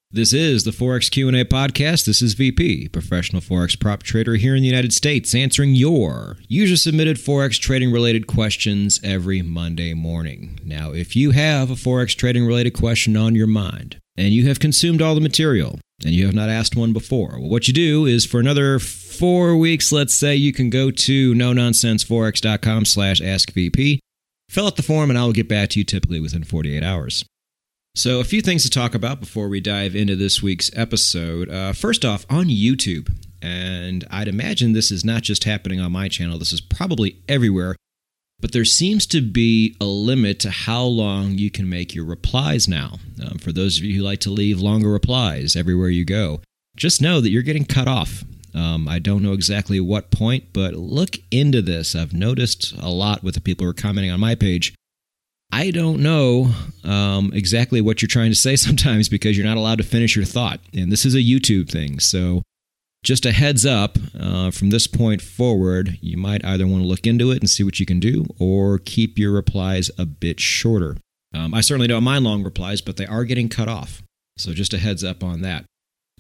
This is the Forex Q&A podcast. This is VP, professional Forex prop trader here in the United States, answering your user-submitted Forex trading-related questions every Monday morning. Now, if you have a Forex trading-related question on your mind, and you have consumed all the material, and you have not asked one before, well, what you do is for another 4 weeks, let's say, you can go to nononsenseforex.com/askvp, fill out the form, and I will get back to you typically within 48 hours. So a few things to talk about before we dive into this week's episode. First off, on YouTube, and I'd imagine this is not just happening on my channel, this is probably everywhere, but there seems to be a limit to how long you can make your replies now. For those of you who like to leave longer replies everywhere you go, just know that you're getting cut off. I don't know exactly what point, but look into this. I've noticed a lot with the people who are commenting on my page. I don't know exactly what you're trying to say sometimes because you're not allowed to finish your thought. And this is a YouTube thing. So just a heads up, from this point forward, you might either want to look into it and see what you can do or keep your replies a bit shorter. I certainly don't mind long replies, but they are getting cut off. So just a heads up on that.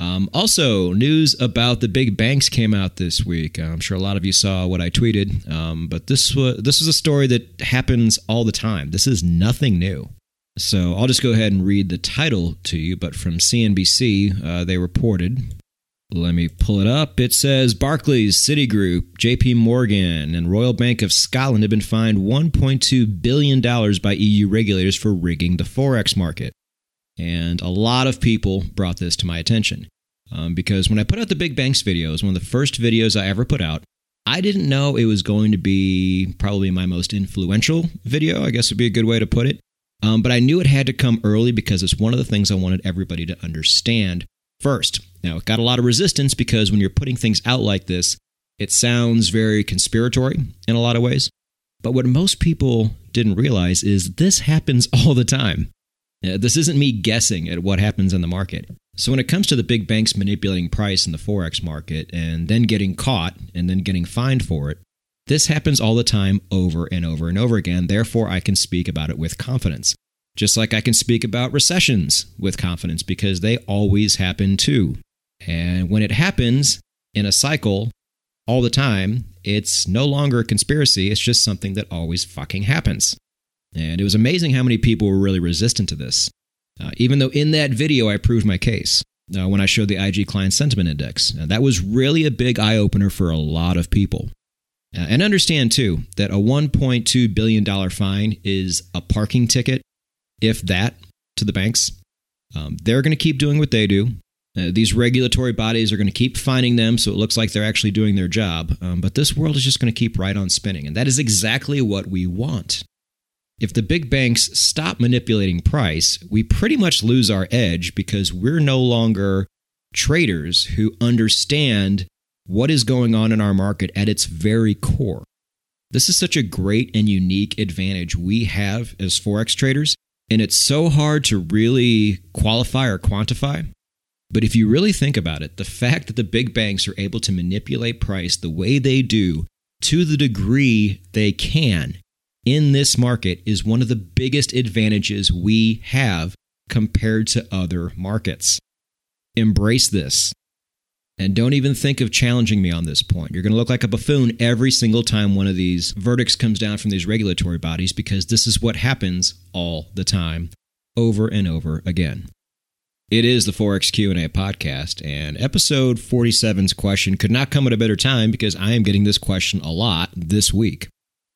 Also, news about the big banks came out this week. I'm sure a lot of you saw what I tweeted, but this was a story that happens all the time. This is nothing new. So I'll just go ahead and read the title to you, but from CNBC, they reported, let me pull it up. It says, Barclays, Citigroup, JP Morgan, and Royal Bank of Scotland have been fined $1.2 billion by EU regulators for rigging the Forex market. And a lot of people brought this to my attention because when I put out the Big Banks videos, one of the first videos I ever put out, I didn't know it was going to be probably my most influential video, I guess would be a good way to put it. But I knew it had to come early because it's one of the things I wanted everybody to understand first. Now, it got a lot of resistance because when you're putting things out like this, it sounds very conspiratory in a lot of ways. But what most people didn't realize is this happens all the time. This isn't me guessing at what happens in the market. So when it comes to the big banks manipulating price in the Forex market and then getting caught and then getting fined for it, this happens all the time over and over and over again. Therefore, I can speak about it with confidence. Just like I can speak about recessions with confidence because they always happen too. And when it happens in a cycle all the time, it's no longer a conspiracy. It's just something that always fucking happens. And it was amazing how many people were really resistant to this, even though in that video I proved my case when I showed the IG Client Sentiment Index. That was really a big eye-opener for a lot of people. And understand, too, that a $1.2 billion fine is a parking ticket, if that, to the banks. They're going to keep doing what they do. These regulatory bodies are going to keep fining them, so it looks like they're actually doing their job. But this world is just going to keep right on spinning, and that is exactly what we want. If the big banks stop manipulating price, we pretty much lose our edge because we're no longer traders who understand what is going on in our market at its very core. This is such a great and unique advantage we have as Forex traders, and it's so hard to really qualify or quantify. But if you really think about it, the fact that the big banks are able to manipulate price the way they do to the degree they can in this market is one of the biggest advantages we have compared to other markets. Embrace this. And don't even think of challenging me on this point. You're going to look like a buffoon every single time one of these verdicts comes down from these regulatory bodies because this is what happens all the time, over and over again. It is the Forex Q&A podcast, and episode 47's question could not come at a better time because I am getting this question a lot this week.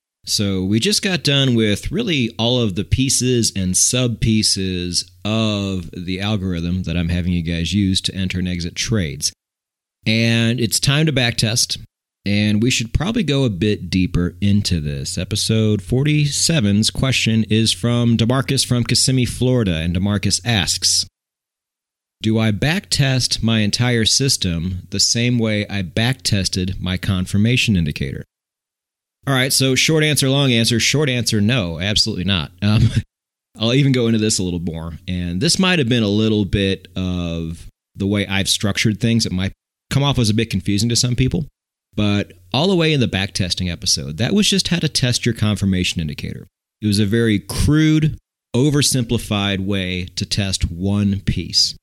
So we just got done with really all of the pieces and sub-pieces of the algorithm that I'm having you guys use to enter and exit trades. And it's time to backtest, and we should probably go a bit deeper into this. Episode 47's question is from DeMarcus from Kissimmee, Florida, and DeMarcus asks, do I backtest my entire system the same way I backtested my confirmation indicator? All right, so short answer, long answer. Short answer, no, absolutely not. I'll even go into this a little more. And this might have been a little bit of the way I've structured things. It might come off as a bit confusing to some people. But all the way in the backtesting episode, that was just how to test your confirmation indicator. It was a very crude, oversimplified way to test one piece.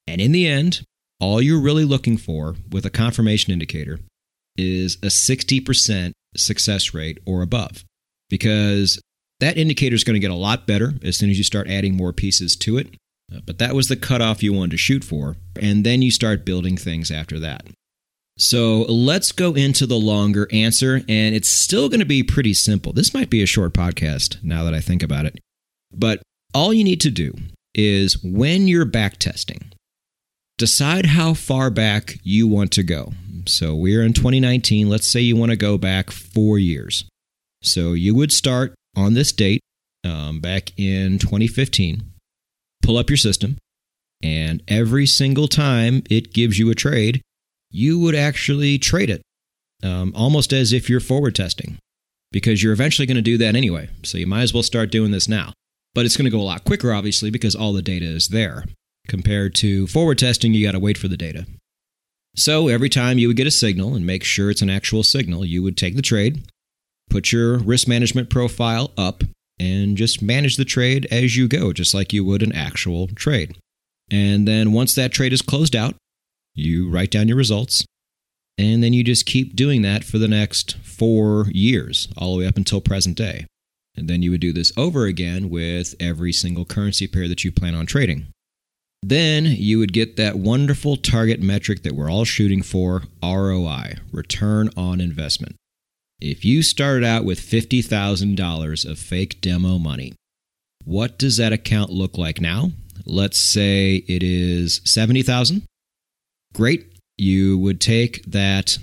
And in the end, all you're really looking for with a confirmation indicator is a 60% success rate or above, because that indicator is going to get a lot better as soon as you start adding more pieces to it. But that was the cutoff you wanted to shoot for, and then you start building things after that. So let's go into the longer answer, and it's still going to be pretty simple. This might be a short podcast now that I think about it. But all you need to do is, when you're back testing, decide how far back you want to go. So we're in 2019. Let's say you want to go back 4 years. So you would start on this date back in 2015. Pull up your system, and every single time it gives you a trade, you would actually trade it, almost as if you're forward testing, because you're eventually going to do that anyway. So you might as well start doing this now. But it's going to go a lot quicker, obviously, because all the data is there. Compared to forward testing, you got to wait for the data. So every time you would get a signal, and make sure it's an actual signal, you would take the trade, put your risk management profile up, and just manage the trade as you go, just like you would an actual trade. And then once that trade is closed out, you write down your results, and then you just keep doing that for the next 4 years, all the way up until present day. And then you would do this over again with every single currency pair that you plan on trading. Then you would get that wonderful target metric that we're all shooting for, ROI, return on investment. If you started out with $50,000 of fake demo money, what does that account look like now? Let's say it is $70,000. Great. You would take that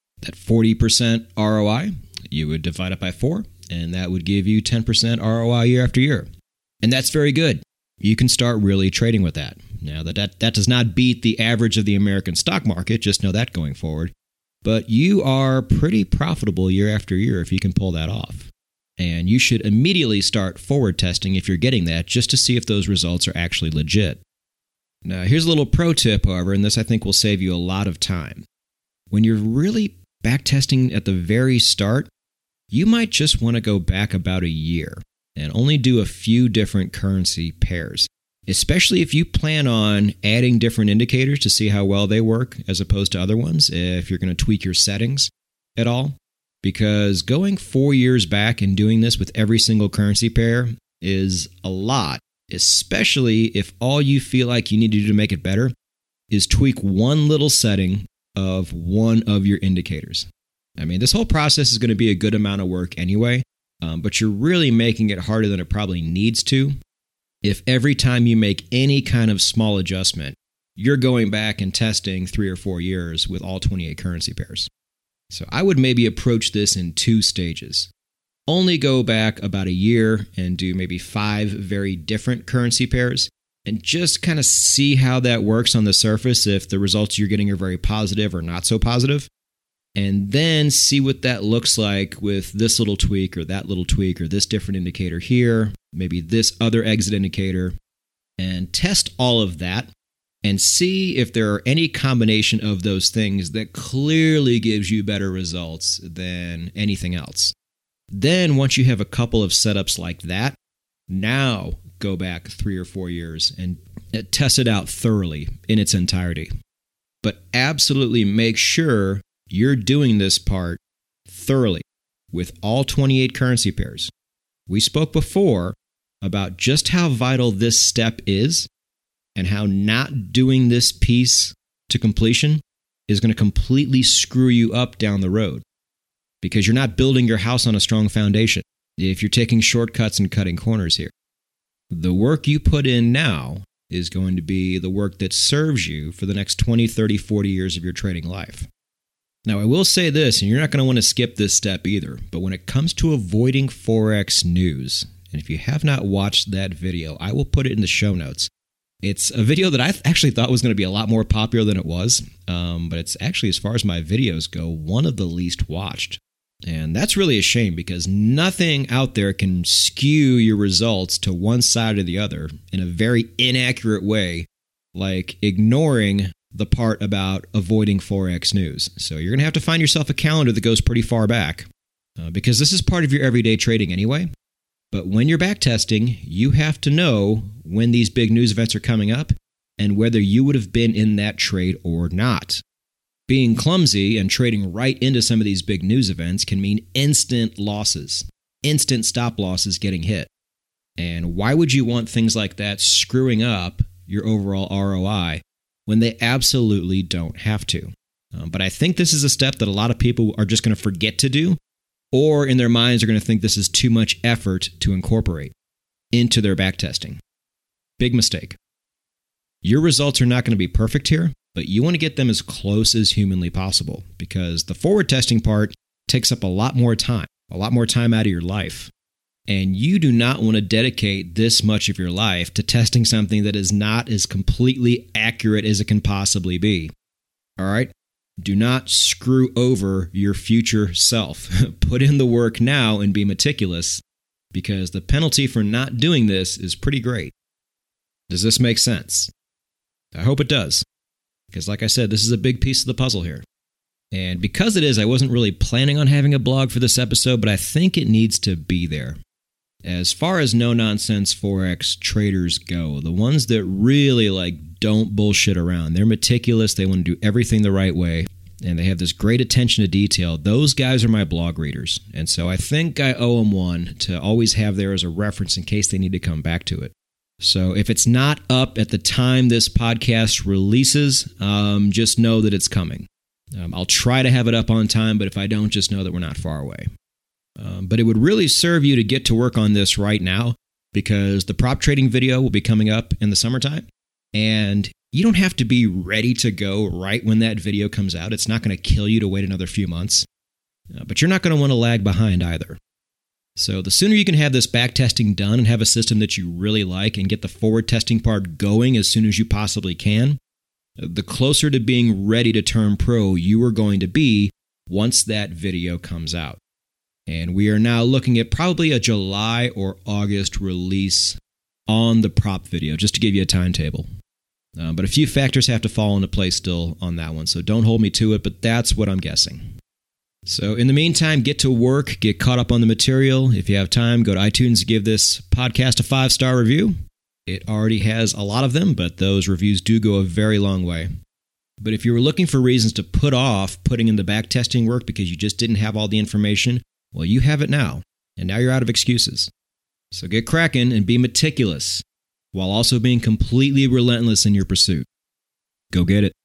40% ROI, you would divide it by 4, and that would give you 10% ROI year after year. And that's very good. You can start really trading with that. Now, that does not beat the average of the American stock market, just know that going forward. But you are pretty profitable year after year if you can pull that off. And you should immediately start forward testing if you're getting that, just to see if those results are actually legit. Now, here's a little pro tip, however, and this I think will save you a lot of time. When you're really back testing at the very start, you might just want to go back about a year and only do a few different currency pairs, especially if you plan on adding different indicators to see how well they work as opposed to other ones, if you're going to tweak your settings at all. Because going 4 years back and doing this with every single currency pair is a lot, especially if all you feel like you need to do to make it better is tweak one little setting of one of your indicators. I mean, this whole process is going to be a good amount of work anyway, but you're really making it harder than it probably needs to if every time you make any kind of small adjustment, you're going back and testing 3 or 4 years with all 28 currency pairs. So I would maybe approach this in 2 stages. Only go back about a year and do maybe 5 very different currency pairs and just kind of see how that works on the surface, if the results you're getting are very positive or not so positive. And then see what that looks like with this little tweak or that little tweak or this different indicator here, maybe this other exit indicator, and test all of that and see if there are any combination of those things that clearly gives you better results than anything else. Then once you have a couple of setups like that, now go back 3 or 4 years and test it out thoroughly in its entirety. But absolutely make sure you're doing this part thoroughly with all 28 currency pairs. We spoke before about just how vital this step is and how not doing this piece to completion is going to completely screw you up down the road, because you're not building your house on a strong foundation if you're taking shortcuts and cutting corners here. The work you put in now is going to be the work that serves you for the next 20, 30, 40 years of your trading life. Now, I will say this, and you're not going to want to skip this step either, but when it comes to avoiding Forex news, and if you have not watched that video, I will put it in the show notes. It's a video that I actually thought was going to be a lot more popular than it was, but it's actually, as far as my videos go, one of the least watched. And that's really a shame, because nothing out there can skew your results to one side or the other in a very inaccurate way, like ignoring the part about avoiding Forex news. So you're going to have to find yourself a calendar that goes pretty far back, because this is part of your everyday trading anyway. But when you're back testing, you have to know when these big news events are coming up and whether you would have been in that trade or not. Being clumsy and trading right into some of these big news events can mean instant losses, instant stop losses getting hit. And why would you want things like that screwing up your overall ROI when they absolutely don't have to? But I think this is a step that a lot of people are just going to forget to do, or in their minds are going to think this is too much effort to incorporate into their backtesting. Big mistake. Your results are not going to be perfect here, but you want to get them as close as humanly possible because the forward testing part takes up a lot more time out of your life. And you do not want to dedicate this much of your life to testing something that is not as completely accurate as it can possibly be. All right? Do not screw over your future self. Put in the work now and be meticulous because the penalty for not doing this is pretty great. Does this make sense? I hope it does. Because like I said, this is a big piece of the puzzle here. And because it is, I wasn't really planning on having a blog for this episode, but I think it needs to be there. As far as no-nonsense Forex traders go, the ones that really don't bullshit around, they're meticulous, they want to do everything the right way, and they have this great attention to detail, those guys are my blog readers. And so I think I owe them one to always have there as a reference in case they need to come back to it. So if it's not up at the time this podcast releases, just know that it's coming. I'll try to have it up on time, but if I don't, just know that we're not far away. But it would really serve you to get to work on this right now because the prop trading video will be coming up in the summertime. And you don't have to be ready to go right when that video comes out. It's not going to kill you to wait another few months. But you're not going to want to lag behind either. So the sooner you can have this back testing done and have a system that you really like and get the forward testing part going as soon as you possibly can, the closer to being ready to turn pro you are going to be once that video comes out. And we are now looking at probably a July or August release on the prop video, just to give you a timetable. But a few factors have to fall into place still on that one, so don't hold me to it, but that's what I'm guessing. So in the meantime, get to work, get caught up on the material. If you have time, go to iTunes and give this podcast a 5-star review. It already has a lot of them, but those reviews do go a very long way. But if you were looking for reasons to put off putting in the backtesting work because you just didn't have all the information, well, you have it now, and now you're out of excuses. So get cracking and be meticulous, while also being completely relentless in your pursuit. Go get it.